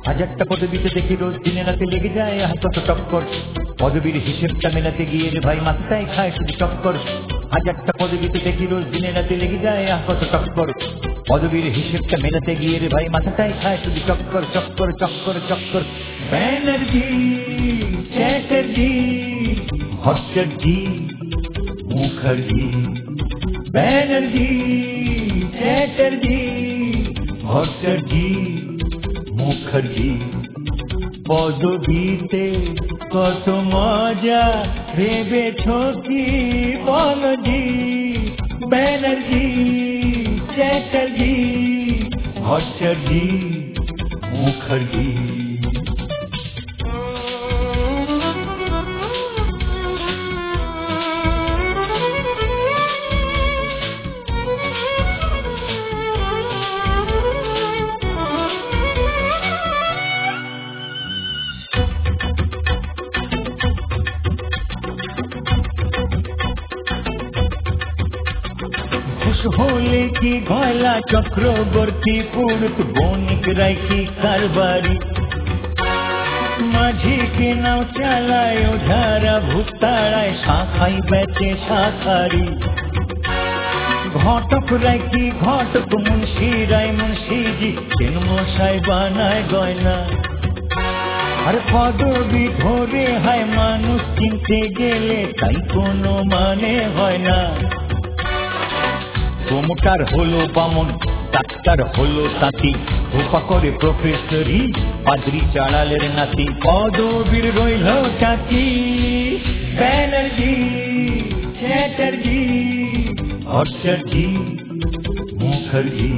হাজারটা পদবিতে দেখি রোজ দিনে রাতে লেগে যায় কত টক্কর। পদবীর হিসেবটা মেলাতে গিয়ে রে ভাই মাথাটাই খায় শুধু টক্কর। হাজারটা পদবিতে দেখি রোজ দিনে রাতে লেগে যায় কত টক্কর। পদবীর হিসেবটা মেলাতে গিয়ে রে ভাই মাথাটাই খায় শুধু চক্কর চক্কর চক্কর চক্কর। ব্যানার্জি, চ্যাটার্জি, ভট্টাচার্যি, মুখার্জি। ব্যানার্জি, চ্যাটার্জি, ভট্টাচার্যি, মুখার্জি। পদবীতে কত মজা ভেবেছ কি বলজি। ব্যানার্জি, চ্যাটার্জি, ভট্টাচার্যি, মুখার্জি। হলে কি গয়লা চক্রবর্তী পুরুত বণিক রায় কি কারবারি। মাঝি কে নাও চালায় ওঝারা ভুক্তাড়ায় শাখাই বেচে শাখারি। ঘটক রায় কি ঘটক, মুন্সি রায় মুন্সিজি, কেন মশাই বানায় গয়না। আর পদবি ধরে হয় মানুষ চিনতে গেলে তাই কোনো মানে হয় না। প্রমোটার হলো বামন, ডাক্তার হলো তাঁতি, ধোপা করে প্রফেসরি, পাদ্রি চাড়ালের নাতি। পদবীর রইল চাচি। ব্যানার্জি, চ্যাটার্জি, ভট্টাচার্যি, মুখার্জি।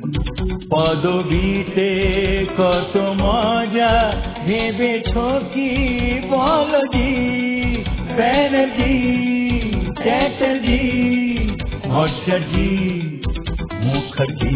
পদবীতে কত মজা ভেবেছ কি বলজি। ব্যানার্জি, চ্যাটার্জি, ভট্টাচার্যি, মুখার্জি।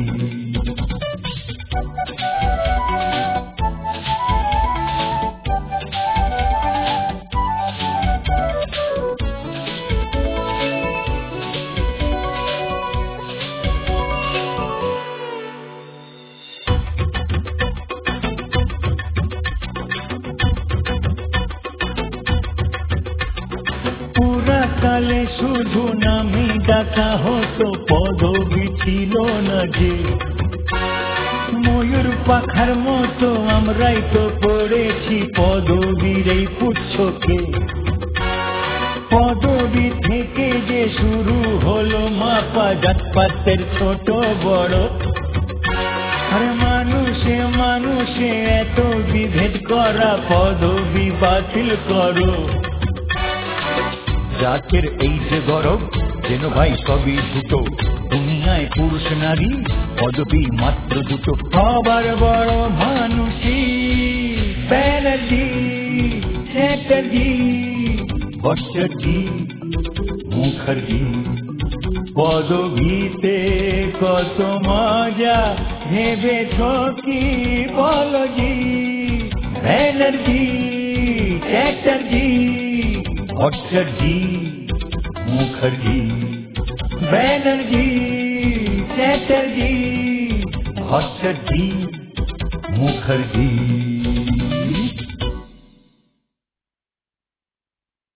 পুরাকালে শুধু নামে ডাকা হতো, পদবী ছিল না যে। ময়ূর পাখার মতো আমরাই তো পড়েছি পদবীর এই পুচ্ছকে। পদবী থেকে যে শুরু হলো মাপা জাতপাতের ছোট বড়। আর মানুষে মানুষে এত বিভেদ করা, পদবী বাতিল করো। জাতের এই যে গরব যেন ভাই সবই দুটো, দুনিয়ায় পুরুষ নারী পদবী মাত্র দুটো। সবার বড় মানুষই ব্যানার্জি, চ্যাটার্জি, ভট্টাচার্যি, মুখার্জি। পদবীতে কত মজা ভেবেছ কি বলজি। ব্যানার্জি, চ্যাটার্জি, ভট্টাচার্যি, মুখার্জি। ব্যানার্জি, চ্যাটার্জি, ভট্টাচার্যি, মুখার্জি।